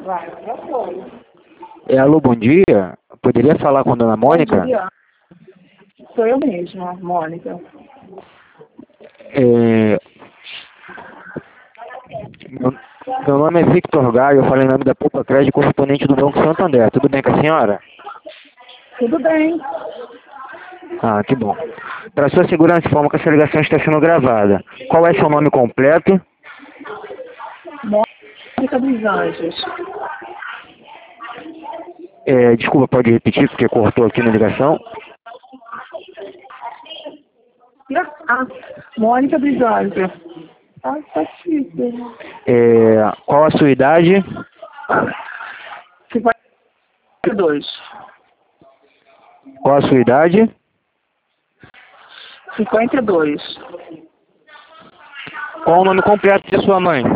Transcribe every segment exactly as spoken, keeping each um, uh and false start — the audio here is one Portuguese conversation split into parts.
É, alô, bom dia. Poderia falar com a dona Mônica? Bom dia. Sou eu mesma, Mônica. É... Meu, meu nome é Victor Gaio, eu falo em nome da Poupa Crédito, correspondente do Banco Santander. Tudo bem com a senhora? Tudo bem. Ah, que bom. Para sua segurança, informo que essa ligação está sendo gravada. Qual é seu nome completo? Mônica dos Anjos. É, desculpa, pode repetir, porque cortou aqui na ligação. Ah, Mônica dos Anjos. Ah, tá difícil. É, qual a sua idade? cinquenta e dois. Qual a sua idade? cinquenta e dois. Qual o nome completo de sua mãe?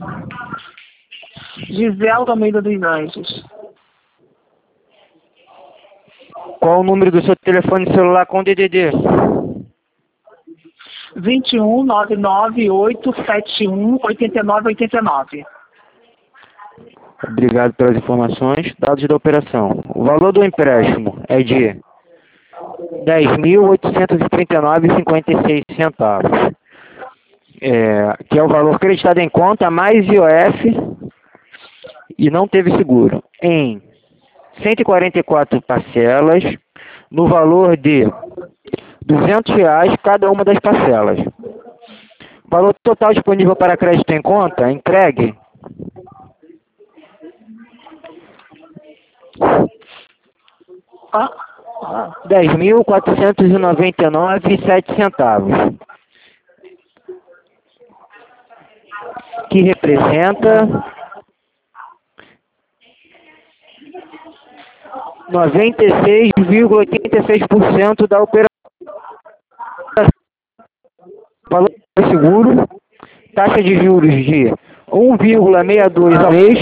Gisela Almeida dos Anjos. Qual o número do seu telefone celular com D D D? vinte e um, nove nove oito sete um, oito nove oito nove. Obrigado pelas informações. Dados da operação. O valor do empréstimo é de dez mil oitocentos e trinta e nove reais e cinquenta e seis centavos. É, que é o valor creditado em conta mais I O F e não teve seguro. Em cento e quarenta e quatro parcelas, no valor de duzentos reais cada uma das parcelas. Valor total disponível para crédito em conta, entregue. Ah, ah. dez mil quatrocentos e noventa e nove reais e sete centavos. Que representa noventa e seis vírgula oitenta e seis por cento da operação. Valor seguro, taxa de juros de um vírgula sessenta e dois ao mês,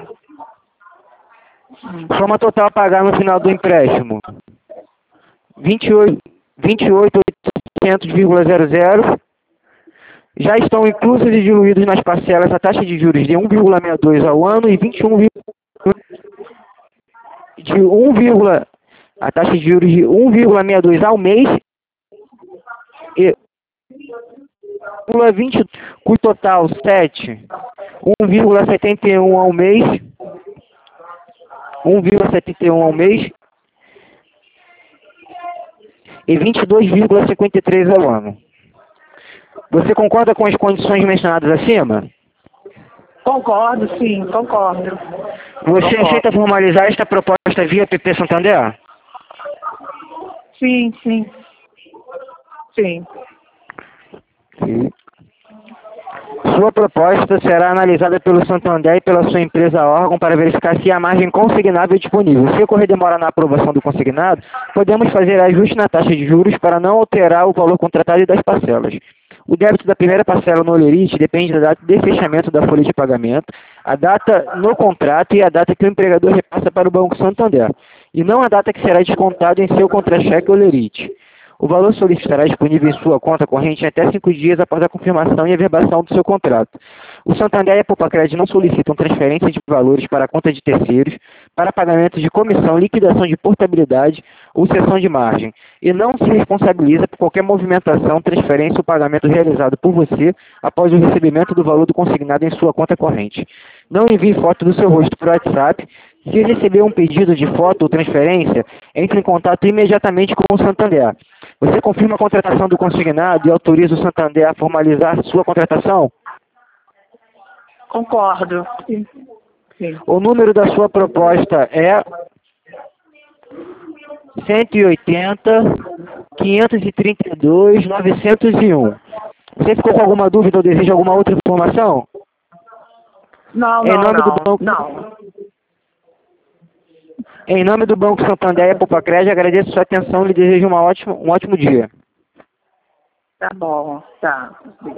soma total a pagar no final do empréstimo, vinte e oito mil oitocentos vírgula zero zero. Já estão inclusos e diluídos nas parcelas a taxa de juros de um vírgula sessenta e dois ao ano e vinte e um de um, a taxa de juros de um vírgula sessenta e dois ao mês e vinte, custo total sete, um vírgula setenta e um ao mês, um vírgula setenta e um ao mês e vinte e dois vírgula cinquenta e três ao ano. Você concorda com as condições mencionadas acima? Concordo, sim, concordo. Você Concordo. aceita formalizar esta proposta via P P Santander? Sim, sim. Sim. Sim. Sua proposta será analisada pelo Santander e pela sua empresa órgão para verificar se há margem consignável disponível. Se ocorrer demora na aprovação do consignado, podemos fazer ajuste na taxa de juros para não alterar o valor contratado e das parcelas. O débito da primeira parcela no Olerite depende da data de fechamento da folha de pagamento, a data no contrato e a data que o empregador repassa para o Banco Santander, e não a data que será descontado em seu contra-cheque Olerite. O valor solicitado estará disponível em sua conta corrente em até cinco dias após a confirmação e averbação do seu contrato. O Santander e a Poupa Crédito não solicitam transferência de valores para a conta de terceiros, para pagamento de comissão, liquidação de portabilidade ou cessão de margem, e não se responsabiliza por qualquer movimentação, transferência ou pagamento realizado por você após o recebimento do valor do consignado em sua conta corrente. Não envie foto do seu rosto por WhatsApp. Se receber um pedido de foto ou transferência, entre em contato imediatamente com o Santander. Você confirma a contratação do consignado e autoriza o Santander a formalizar sua contratação? Concordo. Sim. Sim. O número da sua proposta é cento e oitenta, quinhentos e trinta e dois, novecentos e um. Você ficou com alguma dúvida ou deseja alguma outra informação? Não, Em não, nome não. do banco... Não. Em nome do Banco Santander e a Poupa Crédito, agradeço sua atenção e lhe desejo uma ótima, um ótimo dia. Tá bom, tá.